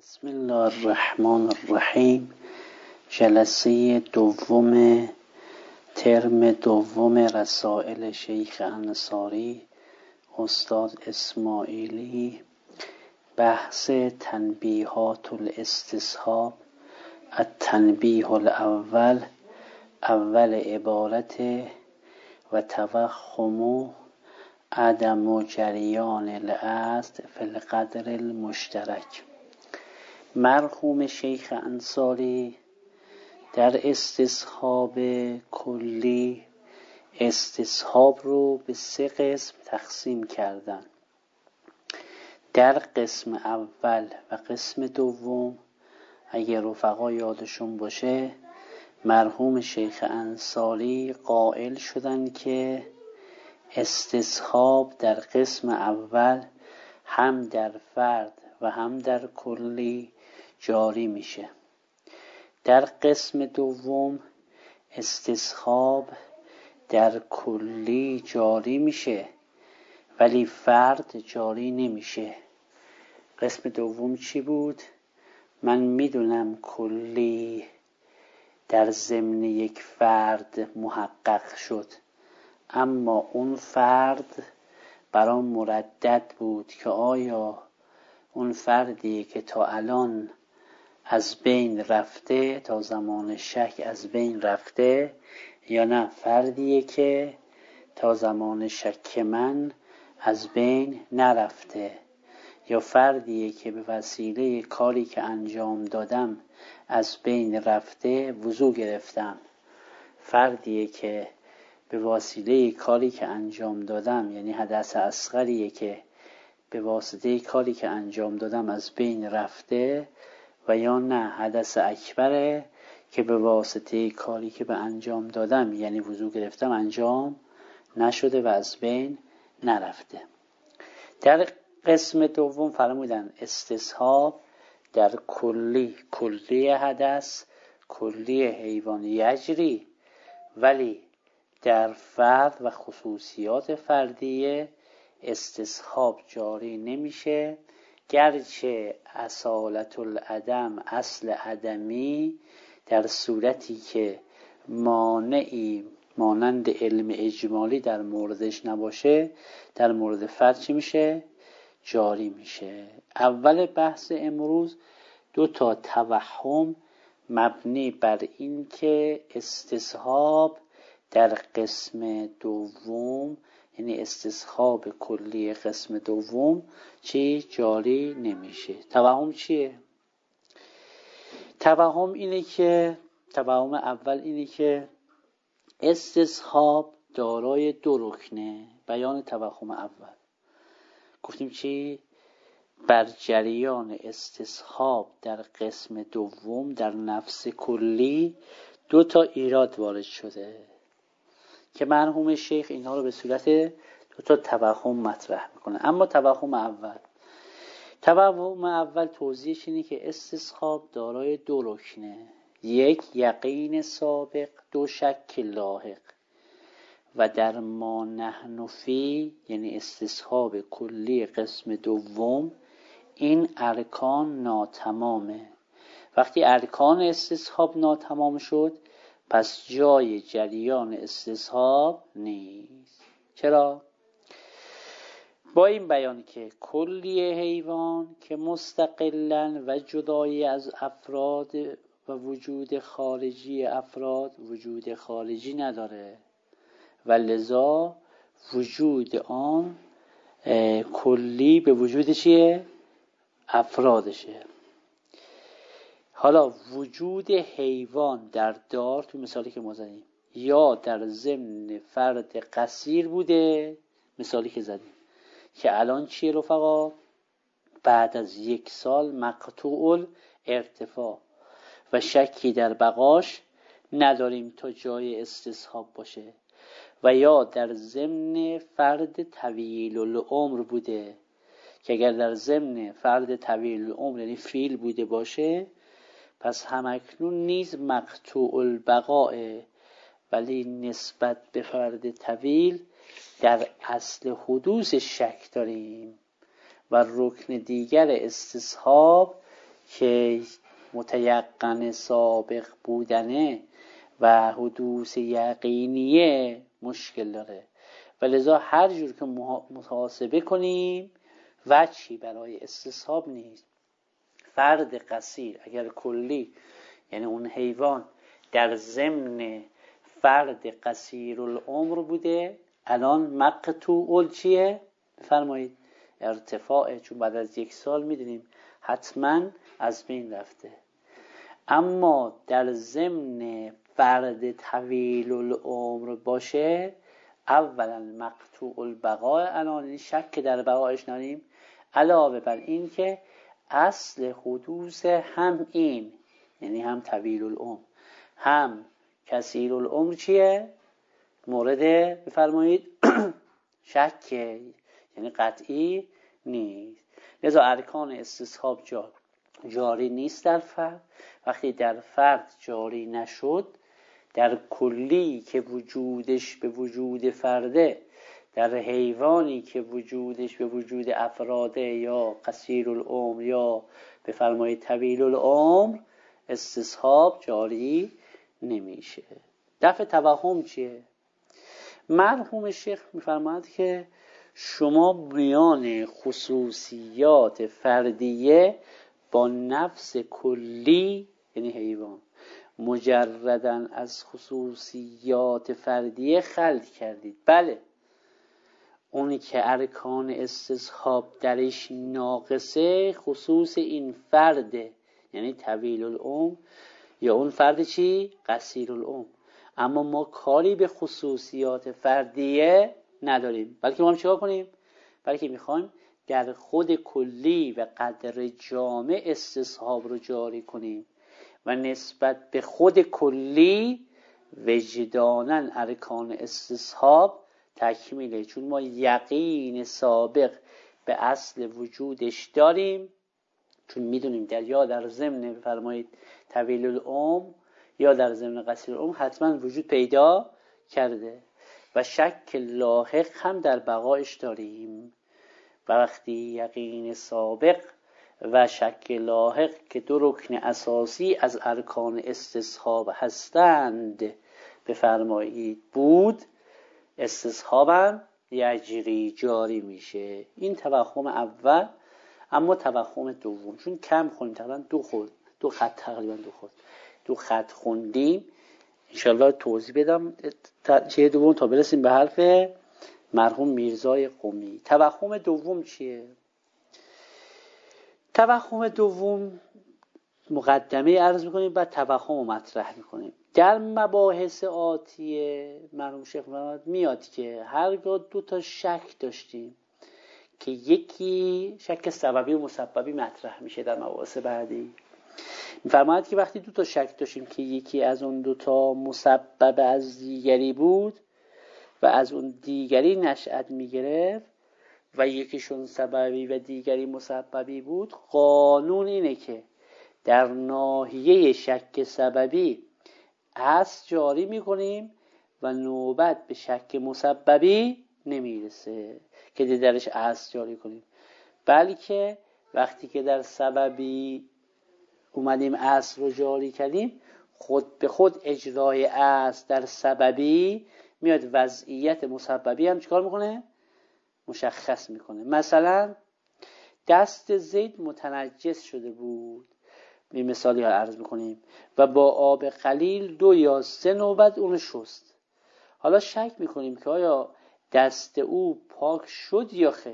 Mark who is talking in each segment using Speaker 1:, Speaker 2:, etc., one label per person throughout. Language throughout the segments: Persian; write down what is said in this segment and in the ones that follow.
Speaker 1: بسم الله الرحمن الرحیم. جلسه دوم ترم دوم رسائل شیخ انصاری استاد اسماعیلی، بحث تنبیهات الاستصحاب. التنبیه الاول، اول عبارت و توخم عدم جریان الاصل فی القدر المشترک. مرحوم شیخ انصاری در استصحاب کلی استصحاب رو به 3 قسم تقسیم کردن. در قسم اول و قسم دوم اگر رفقا یادشون باشه، مرحوم شیخ انصاری قائل شدن که استصحاب در قسم اول هم در فرد و هم در کلی جاری میشه. در قسم دوم استصحاب در کلی جاری میشه ولی فرد جاری نمیشه. قسم دوم چی بود؟ من میدونم کلی در ضمن یک فرد محقق شد، اما اون فرد برام مردد بود که آیا اون فردی که تا الان از بین رفته، تا زمان شک از بین رفته، یا نه فردیه که تا زمان شک من از بین نرفته، یا فردیه که به وسیله کاری که انجام دادم از بین رفته وضو گرفتم، فردیه که به وسیله کاری که انجام دادم، یعنی حدث اصغریه که به واسطه کاری که انجام دادم از بین رفته، و یا نه حدث اکبره که به واسطه کاری که به انجام دادم، یعنی وضو گرفتم، انجام نشده و از بین نرفته. در قسم دوم فرمودن استصحاب در کلی حدث، کلی حیوان یجری، ولی در فرد و خصوصیات فردیه استصحاب جاری نمیشه، گرچه اصالت العدم، اصل عدمی، در صورتی که مانعی مانند علم اجمالی در موردش نباشه، در مورد فرد چی میشه؟ جاری میشه. اول بحث امروز 2 توهم مبنی بر این که استصحاب در قسم دوم، یعنی استصحاب کلی قسم دوم چی؟ جاری نمیشه. توهم چیه؟ توهم اول اینه که استصحاب دارای 2 رکنه. بیان توهم اول گفتیم چی؟ بر جریان استصحاب در قسم دوم در نفس کلی 2 ایراد وارد شده که مرحوم شیخ اینها رو به صورت 2 توهم مطرح میکنه. اما توهم اول توضیحش اینه که استصحاب دارای 2 رکنه: 1 یقین سابق، 2 شک لاحق. و در ما نحن فی، یعنی استصحاب کلی قسم دوم، این ارکان ناتمامه. وقتی ارکان استصحاب ناتمام شد، پس جای جریان استصحاب نیست. چرا؟ با این بیان که کلی حیوان که مستقلاً و جدایی از افراد و وجود خارجی افراد وجود خارجی نداره و لذا وجود آن کلی به وجود چیه؟ افرادشه. حالا وجود حیوان در دار، تو مثالی که ما زدیم، یا در ضمن فرد قصیر بوده، مثالی که زدیم، که الان چیه رفقا؟ بعد از 1 سال مقطوع ارتفاع و شکی در بقاش نداریم تا جای استصحاب باشه. و یا در ضمن فرد طویل العمر بوده که اگر در ضمن فرد طویل العمر یعنی فیل بوده باشه، پس همکنون نیز مقطوع البقاء، ولی نسبت به فرد طویل در اصل حدوث شک داریم. و رکن دیگر استصحاب که متیقن سابق بودنه و حدوث یقینیه مشکل داره و لذا هر جور که محاسبه کنیم وجهی برای استصحاب نیست. فرد قصیر اگر کلی، یعنی اون حیوان در ضمن فرد قصیر العمر بوده، الان مقطوع چیه؟ بفرمایید ارتفاعه، چون بعد از 1 سال میدونیم حتما از بین رفته. اما در ضمن فرد طویل العمر باشه، اولا مقطوع البقاء، الان شک در بقایش نداریم، علاوه بر این که اصل حدوث هم این، یعنی هم طویل العمر هم کثیر العمر چیه؟ مورد بفرمایید شک، یعنی قطعی نیست. لذا ارکان استصحاب جاری نیست در فرد. وقتی در فرد جاری نشد، در کلی که وجودش به وجود فرده، در حیوانی که وجودش به وجود افراده یا قصیر العمر یا بفرمایید طویل العمر، استصحاب جاری نمیشه. دفع توهم چیه؟ مرحوم شیخ میفرماید که شما میان خصوصیات فردیه با نفس کلی، یعنی حیوان، مجردن از خصوصیات فردیه خلط کردید. بله، اونی که ارکان استصحاب درش ناقصه خصوص این فرده، یعنی طویل العمر یا اون فرد چی؟ قصیر العمر. اما ما کاری به خصوصیات فردیه نداریم، بلکه ما چیکار کنیم؟ بلکه میخوایم در خود کلی و قدر جامع استصحاب رو جاری کنیم و نسبت به خود کلی وجداناً ارکان استصحاب تکمیله، چون ما یقین سابق به اصل وجودش داریم، چون میدونیم یا در ضمن فرمایید طویل العمر یا در ضمن قصیر العمر حتما وجود پیدا کرده و شک لاحق هم در بقایش داریم. و وقتی یقین سابق و شک لاحق که 2 رکن اساسی از ارکان استصحاب هستند بفرمایید بود، استصحابم یجری جاری میشه. این توهم اول. اما توهم دوم، چون کم خوندیم تقریبا 2 خط خوندیم، انشالله توضیح بدم چه دوم تا برسیم به حرف مرحوم میرزای قمی. توهم دوم چیه؟ توهم دوم مقدمه عرض میکنیم، بعد توهم رو مطرح میکنیم. در مباحث آتیه مرحوم شیخ میاد که هرگاه 2 تا شک داشتیم که یکی شک سببی و مسببی مطرح میشه در مباحث بعدی، میفرماید که وقتی 2 تا شک داشتیم که یکی از اون 2 تا مسبب از دیگری بود و از اون دیگری نشأت میگرفت و یکیشون سببی و دیگری مسببی بود، قانون اینه که در ناحیه شک سببی اصل جاری میکنیم و نوبت به شک مسببی نمیرسه که درش اصل جاری کنیم، بلکه وقتی که در سببی اومدیم اصل رو جاری کردیم، خود به خود اجرای اصل در سببی میاد وضعیت مسببی هم چیکار میکنه؟ مشخص میکنه. مثلا دست زید متنجس شده بود، این مثالی ها عرض میکنیم، و با آب قلیل 2 یا 3 نوبت اونو شست. حالا شک میکنیم که آیا دست او پاک شد یا خیر.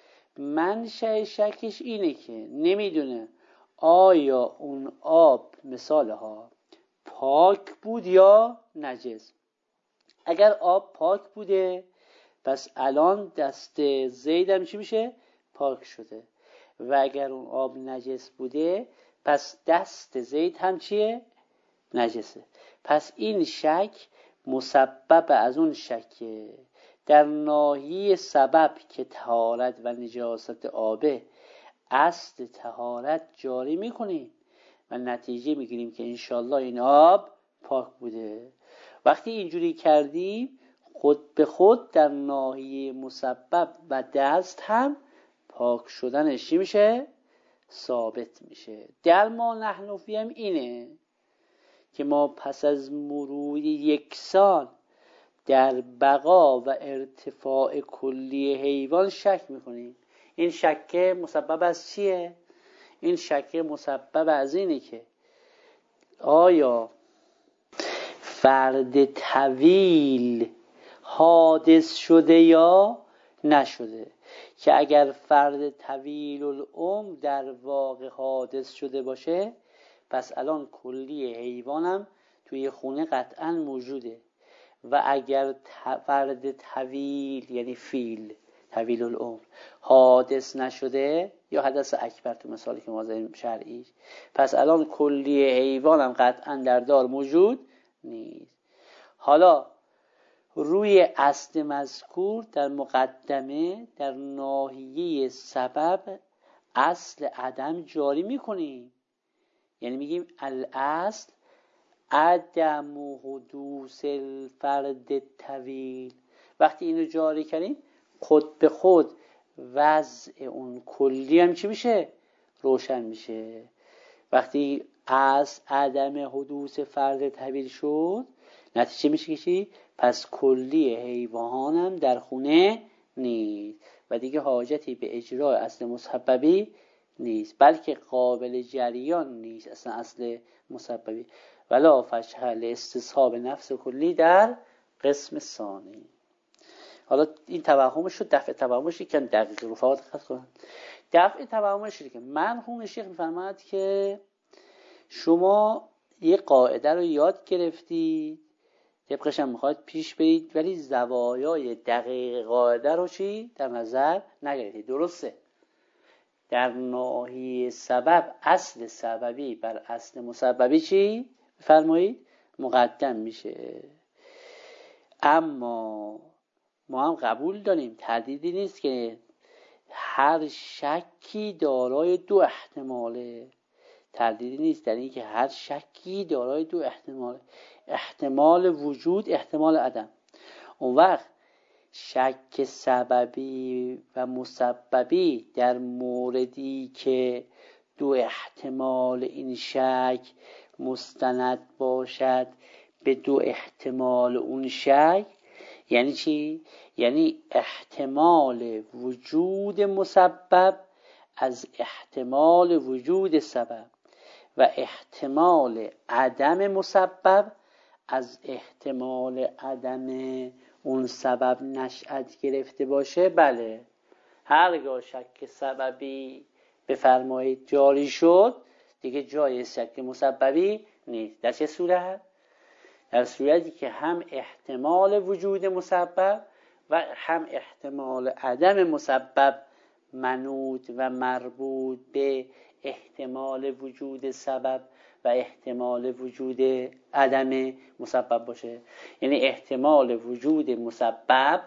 Speaker 1: منشأ شکش اینه که نمیدونه آیا اون آب مثال ها پاک بود یا نجس. اگر آب پاک بوده پس الان دست زید هم چی میشه؟ پاک شده. و اگر اون آب نجس بوده پس دست زید هم چیه؟ نجسه. پس این شک مسبب از اون شکه. در ناحیه سبب که طهارت و نجاست آبه، اصل طهارت جاری میکنیم و نتیجه میگیریم که انشالله این آب پاک بوده. وقتی اینجوری کردیم خود به خود در ناحیه مسبب و دست هم پاک شدنش چی میشه؟ ثابت میشه. در ما نحن فی هم اینه که ما پس از مرور 1 سال در بقا و ارتفاع کلی حیوان شک میکنیم. این شک مسبب از چیه؟ این شک مسبب از اینه که آیا فرد طویل حادث شده یا نشده، که اگر فرد طویل العمر در واقع حادث شده باشه پس الان کلی حیوانم توی خونه قطعا موجوده، و اگر فرد طویل یعنی فیل طویل العمر حادث نشده یا حدث اکبر تو مثالی که ما زدیم شرعی، پس الان کلی حیوانم قطعا در دار موجود نیست. حالا روی اصل مذکور در مقدمه در ناحیه سبب اصل عدم جاری میکنیم، یعنی میگیم الاصل عدم حدوث الفرد طویل. وقتی اینو جاری کردیم خود به خود وضع اون کلی هم چی میشه؟ روشن میشه. وقتی از عدم حدوث فرد طویل شد نتیجه میشه که چی؟ پس کلی حیوان هم در خونه نیست و دیگه حاجتی به اجرای اصل مسببی نیست، بلکه قابل جریان نیست اصلا اصل مسببی. ولا فجهل استصحاب نفس کلی در قسم ثانی. حالا این توهمش شد، دفع توهمش یکم دقیق رو فقط دقت کنن. دفع توهمش شد که مرحوم شیخ میفرماید که شما یه قاعده رو یاد گرفتید، طبقش هم میخواید پیش برید، ولی زوایای دقیق قاعده رو چی؟ در نظر نگرفتید. درسته؟ در ناحیه سبب اصل سببی بر اصل مسببی چی؟ بفرمایید مقدم میشه. اما ما هم قبول داریم، تردیدی نیست که هر شکی دارای 2 احتماله. تردیدی نیست در این که هر شکی دارای 2 احتماله، احتمال وجود، احتمال عدم. اون وقت شک سببی و مسببی در موردی که 2 احتمال این شک مستند باشد به 2 احتمال اون شک، یعنی چی؟ یعنی احتمال وجود مسبب از احتمال وجود سبب و احتمال عدم مسبب از احتمال عدم اون سبب نشأت گرفته باشه. بله، هرگاه شک سببی بفرمایید جاری شد دیگه جای شک مسببی نیست. در چه صورت؟ در صورتی که هم احتمال وجود مسبب و هم احتمال عدم مسبب منوط و مربوط به احتمال وجود سبب و احتمال وجود عدم مسبب باشه. یعنی احتمال وجود مسبب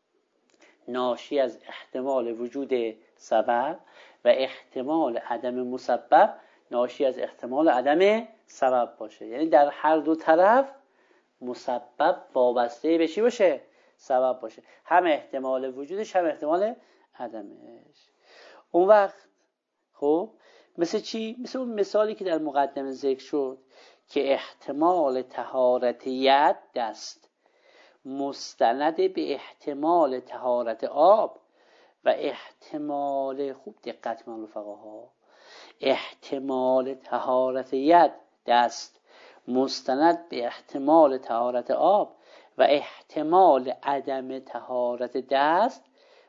Speaker 1: ناشی از احتمال وجود سبب و احتمال عدم مسبب ناشی از احتمال عدم سبب باشه. یعنی در هر دو طرف مسبب وابسته به چی باشه؟ سبب باشه، هم احتمال وجودش هم احتمال عدمش. اون وقت خب مثل چی؟ مثل اون مثالی که در مقدمه ذکر شد که احتمال طهارت ید دست مستند به احتمال طهارت آب و احتمال، خوب دقت کنید رفقاها، احتمال طهارت ید دست مستند به احتمال طهارت آب و احتمال عدم طهارت دست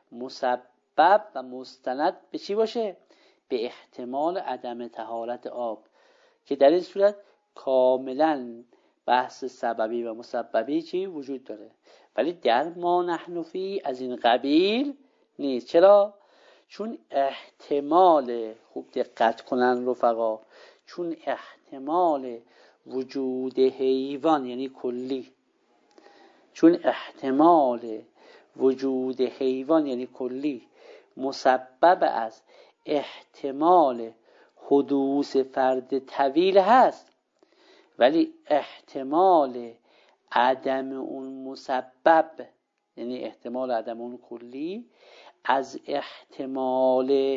Speaker 1: مسبب و مستند به چی باشه؟ به احتمال عدم طهارت آب، که در این صورت کاملا بحث سببی و مسببی چی وجود داره. ولی در ما نحن فی از این قبیل نیست. چرا؟ چون احتمال، خوب دقت کنن رفقا، چون احتمال وجود حیوان یعنی کلی، چون احتمال وجود حیوان یعنی کلی مسبب از احتمال حدوث فرد طویل هست، ولی احتمال عدم اون مسبب یعنی احتمال عدم اون کلی از احتمال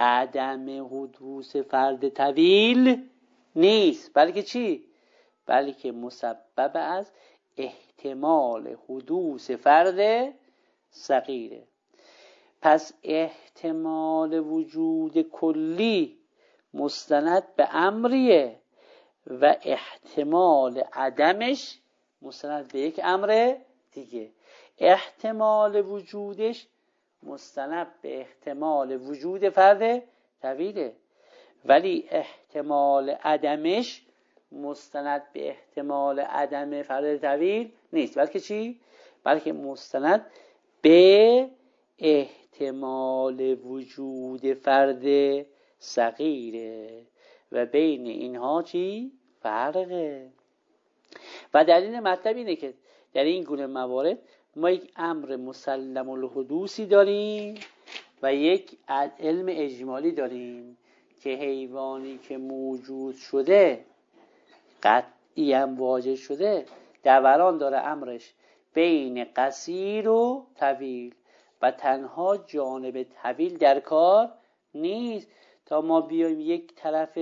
Speaker 1: عدم حدوث فرد طویل نیست، بلکه چی؟ بلکه مسبب از احتمال حدوث فرد صغیره. پس احتمال وجود کلی مستند به امریه و احتمال عدمش مستند به یک امر دیگه. احتمال وجودش مستند به احتمال وجود فرد طویله، ولی احتمال عدمش مستند به احتمال عدم فرد طویل نیست، بلکه چی؟ بلکه مستند به احتمال وجود فرد صغیره و بین اینها چی؟ فرقه. و دلیل مطلب اینه که در این گونه موارد ما یک امر مسلم الحدوثی داریم و یک علم اجمالی داریم که حیوانی که موجود شده، قطعی هم واجد شده، دوران داره امرش بین قصیر و طویل و تنها جانب طویل در کار نیست تا ما بیایم یک طرف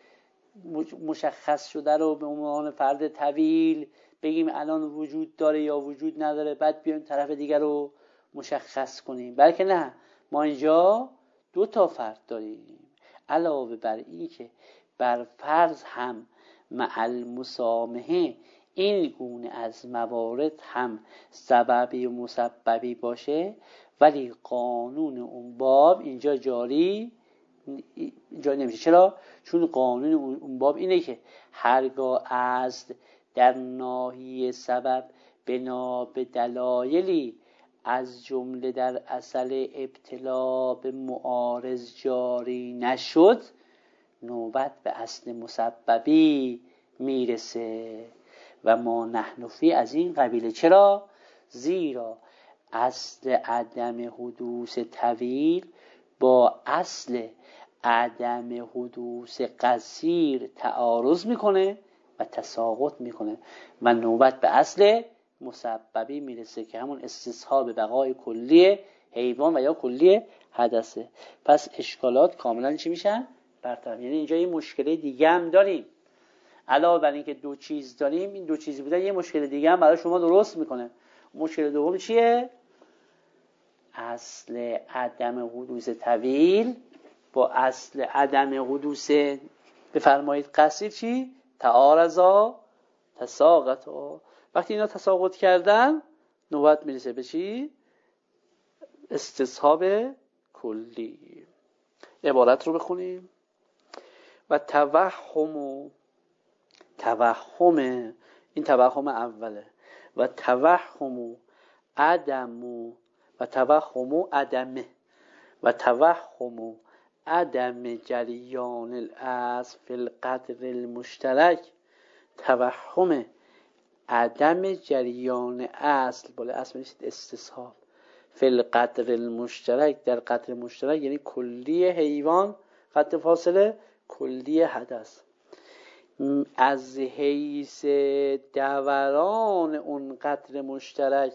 Speaker 1: مشخص شده رو به عنوان فرد طویل بگیم الان وجود داره یا وجود نداره، بعد بیایم طرف دیگر رو مشخص کنیم. بلکه نه، ما اینجا دو تا فرد داریم. علاوه بر این که بر فرض هم مع المسامحه این گونه از موارد هم سببی و مسببی باشه، ولی قانون اون باب اینجا جاری نمیشه. چرا؟ چون قانون اون باب اینه که هرگاه اصل در ناحیه سبب بنا به دلایلی از جمله در اصل ابتلا به معارض جاری نشد، نوبت به اصل مسببی میرسه و ما نحن فی از این قبیله. چرا؟ زیرا اصل عدم حدوث طویل با اصل عدم حدوث قصیر تعارض میکنه و تساقط میکنه و نوبت به اصل مسببی میرسه که همون استصحاب بقای کلی حیوان و یا کلی حدثه. پس اشکالات کاملا چی میشن؟ برطرف. یعنی اینجا یه مشکل دیگه هم داریم. علاوه بر اینکه دو چیز داریم، این دو چیزی بودن یه مشکل دیگه هم برای شما درست میکنه. مشکل دوم چیه؟ اصل عدم حدوث طویل با اصل عدم حدوث بفرمایید قصیر چی؟ تعارضا تساقطا. وقتی اینا تساقط کردن نوبت میرسه به چی؟ استصحاب کلی. عبارت رو بخونیم. و توهم این توهم اوله. و توهم عدم و توهم عدمه و توهم عدم جریان الاصل فی القدر المشترک. توهم عدم جریان اصل، بالا اصل میشید استصحاب، فی القدر المشترک در قدر مشترک، یعنی کلی حیوان، خط فاصله کلی حدث، از حیث دوران اون قدر مشترک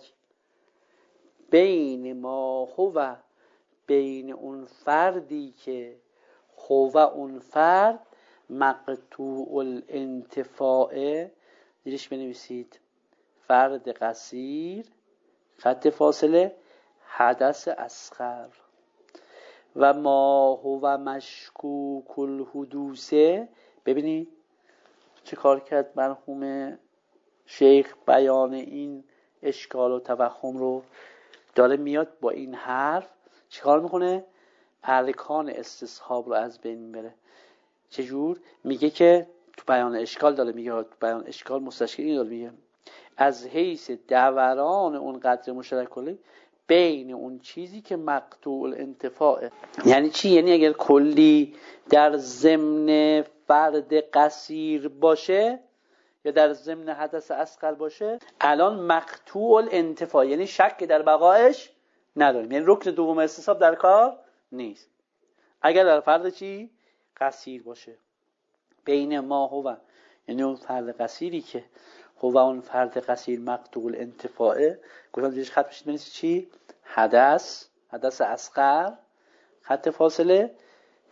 Speaker 1: بین ما هو، بین اون فردی که هو اون فرد مقطوع الانتفاع، دیرش بنویسید فرد قصیر خط فاصله حدث اصغر، و ما هو مشکوک الحدوثه. ببینید چه کار کرد مرحوم شیخ، بیان این اشکال و توهم رو داره میاد با این حرف چه کار میکنه؟ ارکان استصحاب رو از بین میبره. چجور؟ میگه که تو بیان اشکال داره میگه، تو بیان اشکال مستشکلی داره میگه از حیث دوران اون قدر مشترک کلی بین اون چیزی که مقطوع الانتفاعه. یعنی چی؟ یعنی اگر کلی در ضمن فرد قصیر باشه یا در ضمن حدث اصغر باشه، الان مقطوع الانتفاع، یعنی شک در بقایش نداریم، یعنی رکن دوم استصحاب در کار نیست. اگر در فرد چی؟ قصیر باشه، بین ما هو، یعنی اون فرد قصیری که هو اون فرد قصیر مقطوع الانتفاعه، گفتم دیگه خط بشید بنویسید چی؟ حدث اصغر خط فاصله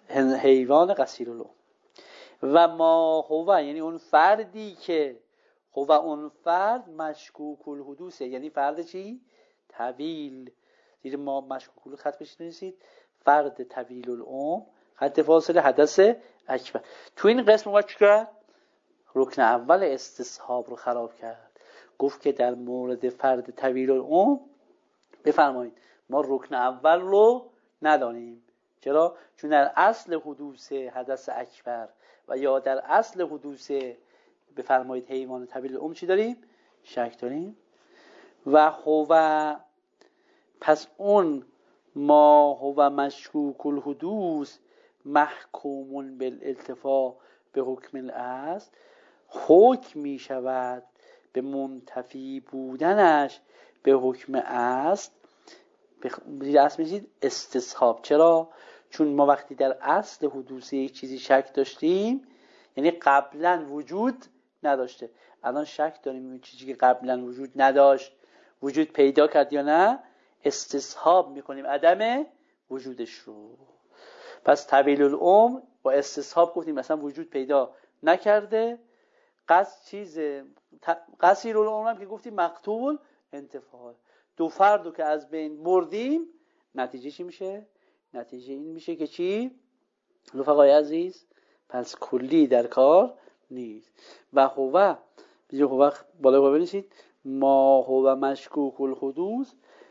Speaker 1: حیوان قصیر العمر. و ما هو یعنی اون فردی که هو اون فرد مشکوک الحدوثه، یعنی فرد چی؟ طویل. زیر ما مشکوک الحدوث خط بنویسید، فرد طویل العمر خط فاصله حدث اکبر. تو این قسم ما چیکار؟ رکن اول استصحاب رو خراب کرد. گفت که در مورد فرد طویل العمر بفرمایید ما رکن اول رو ندانیم. چرا؟ چون در اصل حدوث حدث اکبر و یا در اصل حدوث بفرمایید حیوان طویل العمر چی داریم؟ شک داریم. و هو پس اون ما هو مشکوک الحدوث محکوم بالالتفاع به حکم الاصل، حکم می شود به منتفی بودنش به حکم اصل. اصل میشید استصحاب. چرا؟ چون ما وقتی در اصل حدوث یک چیزی شک داشتیم یعنی قبلا وجود نداشته، الان شک داریم این چیزی که قبلا وجود نداشت وجود پیدا کرد یا نه، استصحاب میکنیم عدم وجودش رو. پس طویل العمر با استصحاب گفتیم مثلا وجود پیدا نکرده. قصیر العمر هم که گفتیم مقطوع انتفاع. دو فردو که از بین بردیم نتیجه چی میشه؟ نتیجه این میشه که چی؟ رفقای عزیز پس کلی در کار نیست. و هو بالا بنویسید ما هو مشکوک الحدوث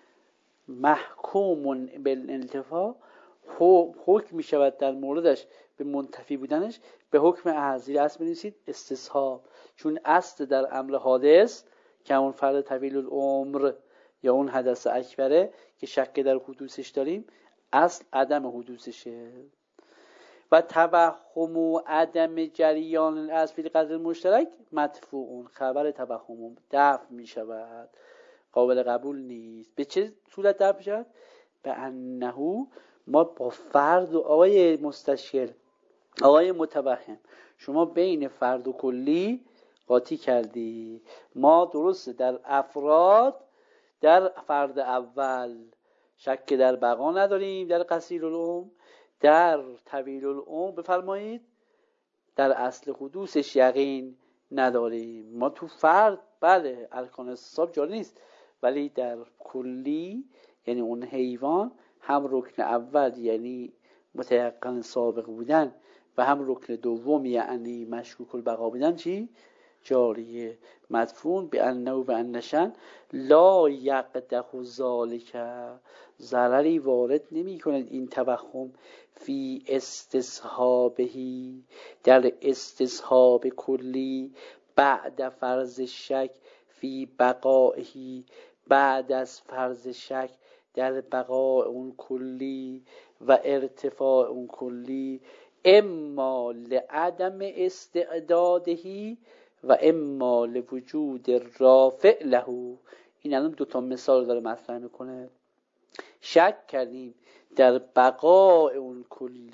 Speaker 1: محکوم بالانتفاع، حکم می شود در موردش به منتفی بودنش به حکم اصل. اصل بنویسید استصحاب. چون اصل در امر حادث که اون فرد طویل العمر یا اون حدث اکبره که شک در حدوثش داریم، اصل عدم حدوثشه. و توهم و عدم جریان الاصل فی القدر مشترک مدفوع، خبر توهم دفع می شود، قابل قبول نیست. به چه صورت دفع می شود؟ به انه ما با فرد و آقای مستشکل آقای متوهم شما بین فرد و کلی قاطی کردی. ما درسته در افراد در فرد اول شک در بقا نداریم، در قصیر العمر، در طویل العمر بفرمایید در اصل حدوثش یقین نداریم. ما تو فرد بله ارکان استصحاب جاری نیست، ولی در کلی یعنی اون حیوان هم رکن اول یعنی متیقن سابق بودن و هم رکن دوم یعنی مشکوک البقا بودن چی؟ جاریه. مدفون به انه و به انشن لا یقدح ذالک، ضرری وارد نمی کند این توهم فی استصحابهی در استصحاب کلی بعد فرض شک فی بقائهی، بعد از فرض شک در بقاء اون کلی و ارتفاع اون کلی، اما لعدم استعدادهی و اما لوجود رافع له. این الان دوتا مثال داره مطرح میکنه. شک کردیم در بقاء اون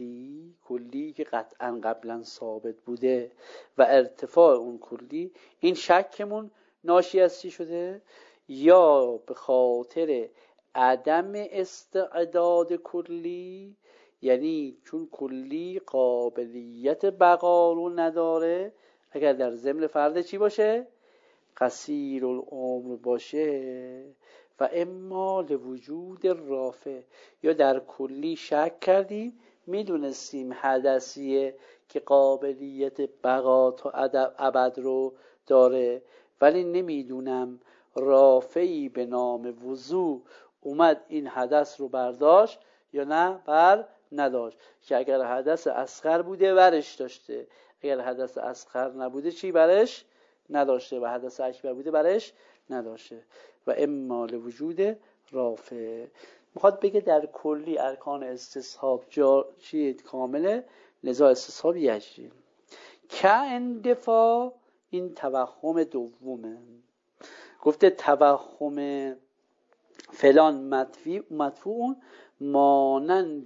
Speaker 1: کلی که قطعا قبلا ثابت بوده و ارتفاع اون کلی، این شکمون ناشی از چی شده؟ یا به خاطر عدم استعداد کلی، یعنی چون کلی قابلیت بقا رو نداره، اگر در ضمن فرد چی باشه؟ قصیر العمر باشه. و اما لوجود رافع، یا در کلی شک کردیم میدونستیم حدثیه که قابلیت بقا تا ابد رو داره، ولی نمیدونم رافعی به نام وضوع اومد این حدث رو برداشت یا نه بر نداشت، که اگر حدث اصغر بوده برش داشته، اگر حدث اصغر نبوده چی برش نداشته و حدث اکبر بوده برش نداشته. و اما لوجود رافع میخواد بگه در کلی ارکان استصحاب چی کامله، لذا استصحاب یجری. که اندفاع این توهم دومه. گفته توهم فلان مدفوع مانند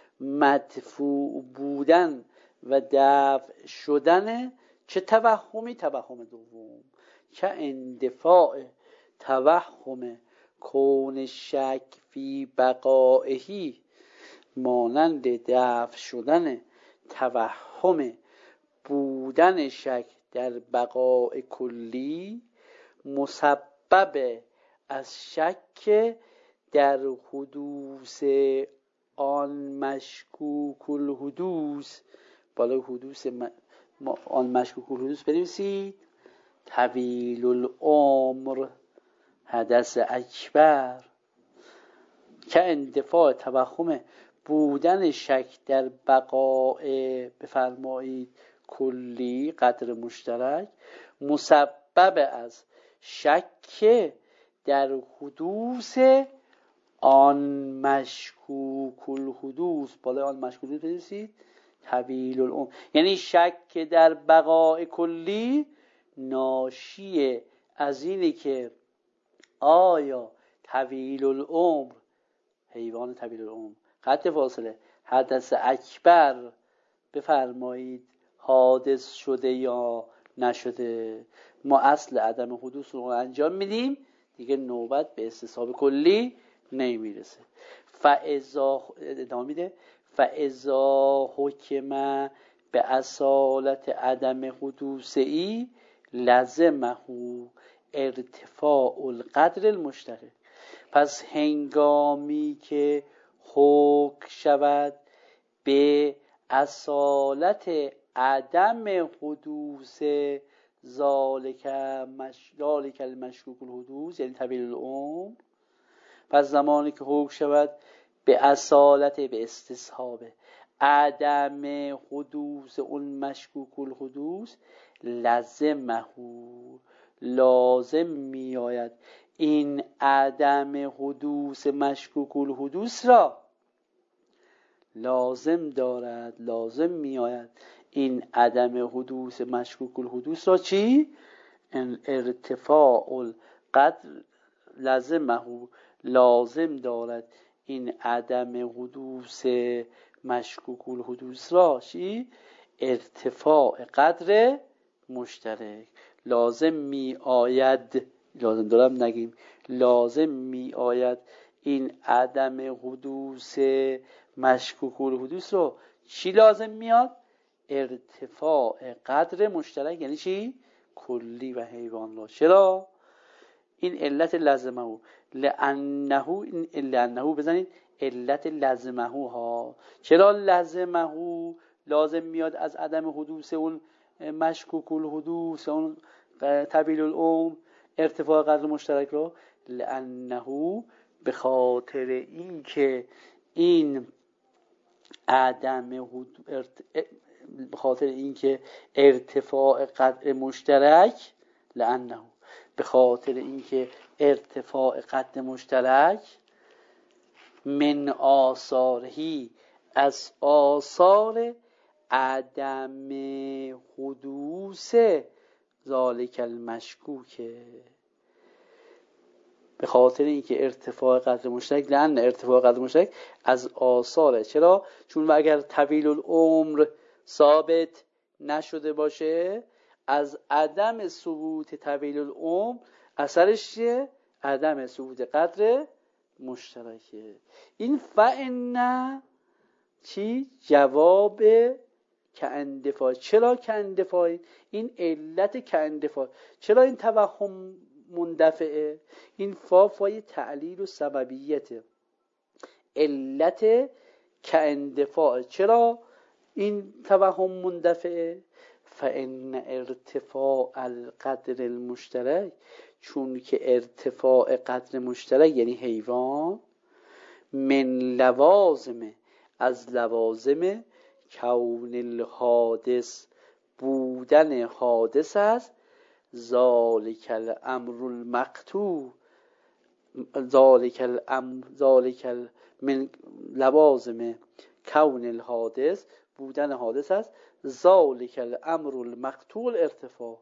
Speaker 1: مدفوع بودن و دفع شدن چه توهمی؟ توهم دوم. که اندفاع توهم کون شک فی بقائهی مانند دفع شدن توهم بودن شک در بقای کلی، مسبب از شک در حدوث آن مشکوک الحدوث. بالای حدوث آن مشکوک الحدوث بنویسید طویل العمر حدث اکبر، که اندفاع توهم بودن شک در بقای بفرمایید کلی قدر مشترک، مسبب از شک در حدوث آن مشکوک الحدوث. بالای آن مشکوک الحدوث بنویسید طویل العمر. یعنی شک در بقای کلی ناشی از اینه که آیا طویل العمر، حیوان طویل العمر، قطع فاصله، حدث اکبر بفرمایید حادث شده یا نشده. ما اصل عدم حدوث رو انجام میدیم، دیگه نوبت به استصحاب کلی نمیرسه. ادامه میده فاذا حکم به اصالت عدم حدوثی لزمه ارتفاع القدر المشترک. پس هنگامی که حکم شود به اصالت عدم حدوث ذالک المشکوک الحدوث، یعنی طویل العمر، پس زمانی که حکم شود به اصالت، به استصحاب عدم حدوث اون مشکوک الحدوث، لازم می آید این عدم حدوث مشکوک الحدوث را، لازم می آید این عدم حدوث مشکوک الحدوث را چی؟ ارتفاع القدر، لازم دارد این عدم حدوث مشکوک الحدوث را چی؟ ارتفاع قدر مشترک. لازم می آید این عدم حدوث مشکوک الحدوث رو چی لازم میاد؟ ارتفاع قدر مشترک، یعنی چی؟ کلی و حیوان را. چرا؟ این علت لازمه لانه بزنید علت لازمه ها. چرا لازمه لازم میاد از عدم حدوث اون مشکوک الحدوث، اون طویل العمر، ارتفاع قدر مشترک رو؟ لانه به خاطر این که این به خاطر اینکه ارتفاع قدر مشترک، به خاطر اینکه ارتفاع قدر مشترک من آثارهی، از آثار عدم حدوث ذالک المشکوکه، به خاطر اینکه ارتفاع قدر مشترک، لأن ارتفاع قدر مشترک از آثاره. چرا؟ چون اگر طویل العمر ثابت نشده باشه، از عدم ثبوت طویل العمر اثرش چیه؟ عدم ثبوت قدر مشترکه. این فإن چی؟ جواب کاندفاع. چرا کاندفاع؟ این علت کاندفاع. چرا این توهم مندفعه؟ این فای تعلیل و سببیته. علت کاندفاع. چرا این توهم مندفعه؟ فإن ارتفاع القدر المشترک، چون که ارتفاع قدر مشترک یعنی حیوان، من لوازم، از لوازم کون الحادث، بودن حادث است، ذالک الامر المقطوع، من لوازم کون الحادث، بودن حادث است، ذالک الامر المقطوع الارتفاع،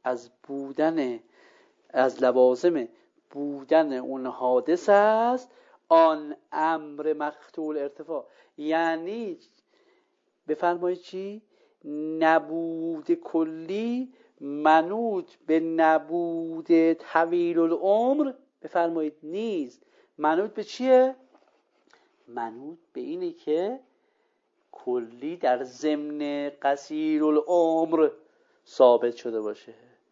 Speaker 1: از لوازم بودن اون حادث است آن امر مقطوع الارتفاع. یعنی بفرمایید چی؟ نبود کلی منوط به نبود طویل العمر بفرمایید نیست. منوط به چیه؟ منوط به اینه که کلی در ضمن قصیر العمر ثابت شده باشه.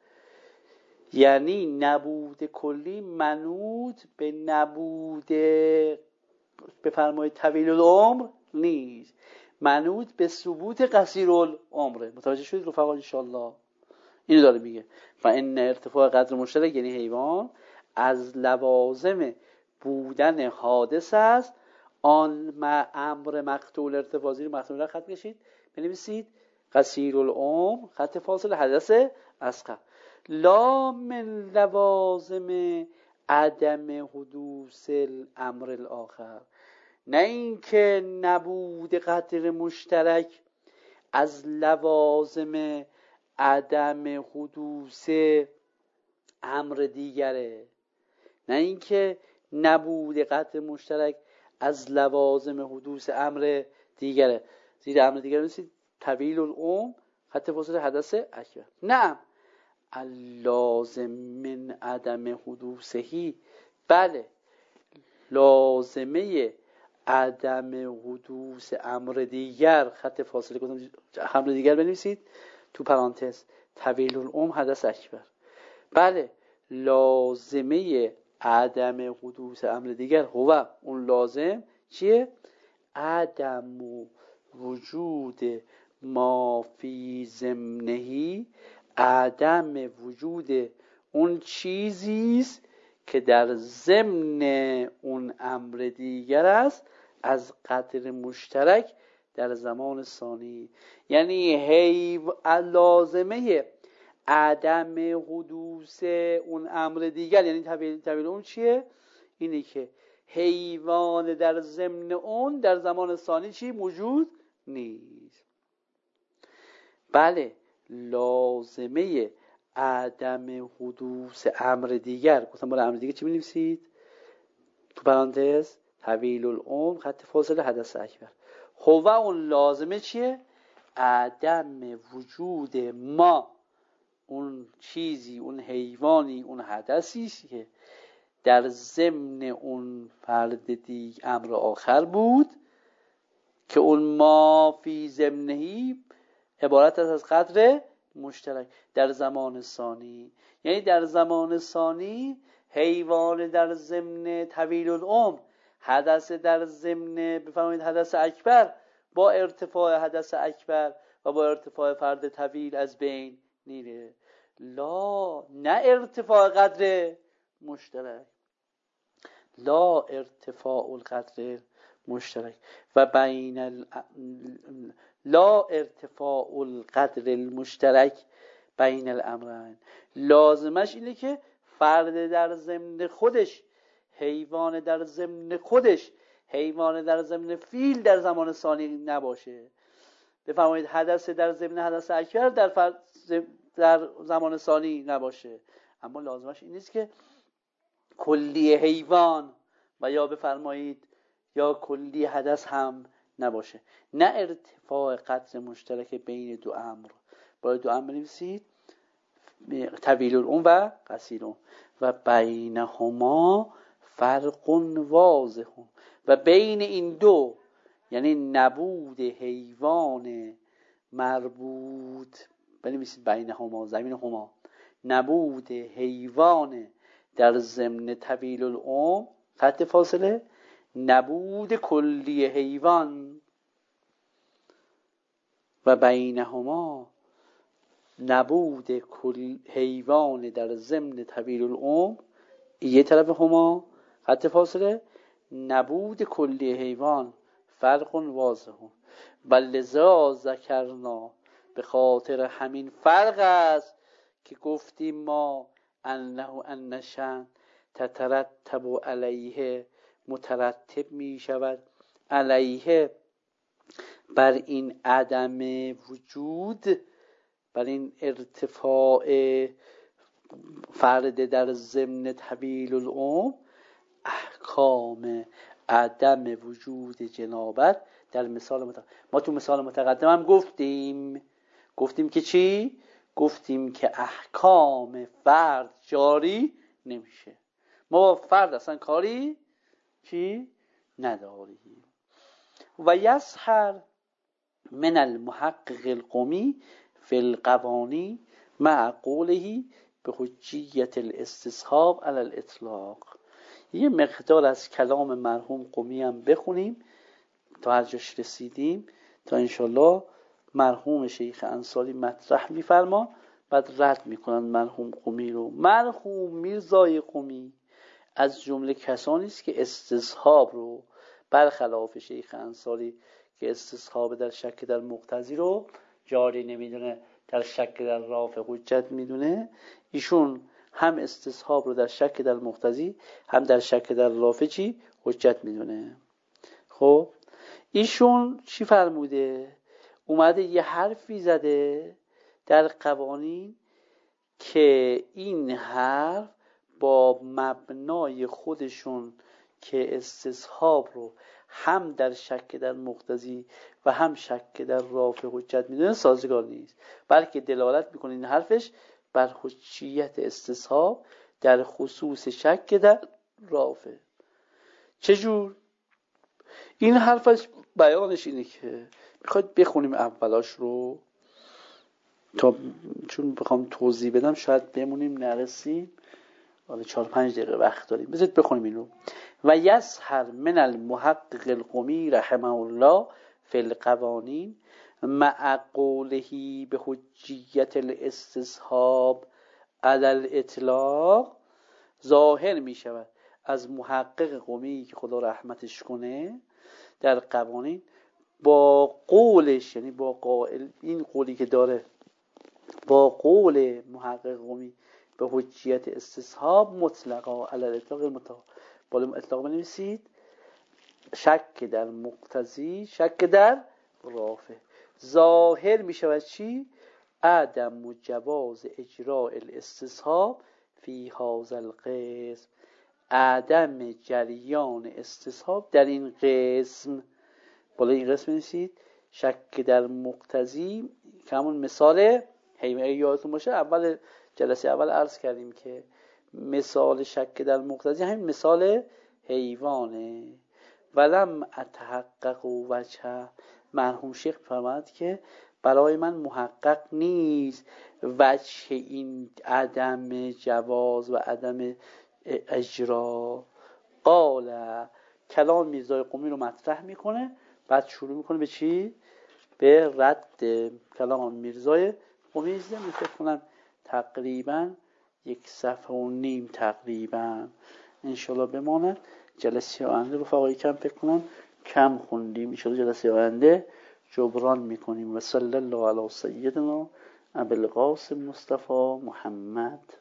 Speaker 1: یعنی نبود کلی منوط به نبود بفرمایید طویل العمر نیست، منوط به ثبوت قصیر العمره. متوجه شدید رفقا ان شاء الله؟ اینو داره میگه و ان ارتفاع قدر مشترک یعنی حیوان از لوازم بودن حادث است. آن امر مقتول ارتفاعی رو مقتول را خط کشید بنویسید قصیر العمر خط فاصله حدث اصغر لا من لوازم عدم حدوث الامر الاخر. نه اینکه نبود قدر مشترک از لوازم عدم حدوث امر دیگره، نه اینکه نبود قدر مشترک از لوازم حدوث امر دیگره. زیر امر دیگره می‌نویسید طویل العمر خط فاصله حدث اکبر. نه اللازم من عدم حدوثهی، بله لازمه عدم حدوث امر دیگر خط فاصله گذاشتم امر دیگر بنویسید تو پرانتز طویل العمر حدث اکبر. بله لازمه عدم حدوث امر دیگر هو اون لازم چیه؟ عدم وجود ما فی ضمنهی، عدم وجود اون چیزیست که در ضمن اون امر دیگر است از قدر مشترک در زمان ثانی. یعنی لازمه عدم حدوث اون امر دیگر یعنی طویل اون چیه؟ اینه که حیوان در ضمن اون در زمان ثانی چی موجود نیست. بله لازمه عدم حدوث امر دیگر، گفتم بالا امر دیگر چی می‌نویسید تو پرانتز طویل العمر خط فاصله حدث اکبر. هو اون لازمه چیه؟ عدم وجود ما، اون چیزی اون حیوانی اون حدثی که در ضمن اون فرد دیگ امر آخر بود که اون ما فی ضمنهی عبارت است از قدر مشترک در زمان ثانی. یعنی در زمان ثانی حیوان در ضمن طویل العمر حدث در ضمن بفرمایید حدث اکبر با ارتفاع حدث اکبر و با ارتفاع فرد طویل از بین نیره. لا نه ارتفاع قدر مشترک، لا ارتفاع القدر مشترک و بین لا ارتفاع القدر المشترک بین الامرین. لازمش اینه که فرد در ضمن خودش، حیوان در ضمن خودش، حیوان در ضمن فیل در زمان ثانی نباشه. بفرمایید حدث در ضمن حدث اکبر در زمان ثانی نباشه. اما لازمش این نیست که کلی حیوان و یا بفرمایید یا کلی حدث هم نباشه. نه ارتفاع قدر مشترک بین دو امر. برای دو امر بنویسید طویل العمر و قصیر العمر و بینهما فرق واضح. و بین این دو یعنی نبود حیوان مربوط بنویسید بینهما زمین هما، نبود حیوان در ضمن طویل العمر خط فاصله نبود کلی حیوان و بینهما نبود حیوان در ضمن طویل العمر یه طرف هما خط فاصله نبود کلی حیوان فرق واضح. و لذا ذکرنا به خاطر همین فرق است که گفتیم ما ان شأن تترتب علیه مترتب می شود علیه بر این عدم وجود، بر این ارتفاع فرد در ضمن طویل العمر احکام عدم وجود جنابت در مثال متقدم. ما تو مثال متقدم هم گفتیم که چی؟ گفتیم که احکام فرد جاری نمیشه. ما با فرد اصلا کاری چی؟ نداریم. و یظهر من المحقق القمی فی القوانی مع قوله به حجیت الاستصحاب علی الاطلاق. یه مقدار از کلام مرحوم قمی هم بخونیم تا هر جاش رسیدیم، تا انشالله مرحوم شیخ انصاری مطرح میفرما بعد رد میکنن مرحوم قمی رو. مرحوم میرزای قمی از جمله کسانی است که استصحاب رو برخلاف شیخ انصاری که استصحاب در شک در مقتضی رو جاری نمیدونه، در شک در رافع حجت میدونه، ایشون هم استصحاب رو در شک در مقتضی هم در شک در رافع چی حجت میدونه. خب ایشون چی فرموده؟ اومده یه حرفی زده در قوانین که این حرف با مبنای خودشون که استصحاب رو هم در شک در مقتضی و هم شک در رافع حجت میدونه سازگار نیست، بلکه دلالت میکنه این حرفش بر حجیت استصحاب در خصوص شک در رافع. چجور؟ این حرفش بیانش اینه که میخواید بخونیم اولاش رو تا چون بخوام توضیح بدم شاید بمونیم نرسیم، حالا 4-5 دقیقه وقت داریم، بذارید بخونیم این رو. و یظهر من المحقق القمی رحمه الله فی القوانین مع قوله به حجیت الاستصحاب علی الاطلاق. ظاهر می شود از محقق قمی که خدا رحمتش کنه در قوانین با قولش، یعنی با قائل این قولی که داره، با قول محقق قمی به حجیت استصحاب مطلقا علی الاطلاق بالا اطلاق بنویسید، شک در مقتضی شک در رافع. ظاهر می شود چی؟ عدم جواز اجراء الاستصحاب فی هذا القسم، عدم جریان استصحاب در این قسم. بالا این قسم بنویسید شک در مقتضی که همون مثال حیوان. یادتون باشه اول جلسه اول عرض کردیم که مثال شک در مقتضی همین مثال حیوانه. ولم اتحقق وجه، مرحوم شیخ فرمود که برای من محقق نیست وجه این عدم جواز و عدم اجرا. قال کلام میرزای قمی رو مطرح میکنه، بعد شروع میکنه به چی؟ به رد کلام میرزای قمی. فکر کنم تقریبا 1.5 صفحه تقریبا انشالله بماند. جلسه آینده رفقای کم فکر کنم کم خوندیم، انشالله جلسه آینده جبران میکنیم. و صلی الله علی سیدنا ابوالقاسم مصطفی محمد.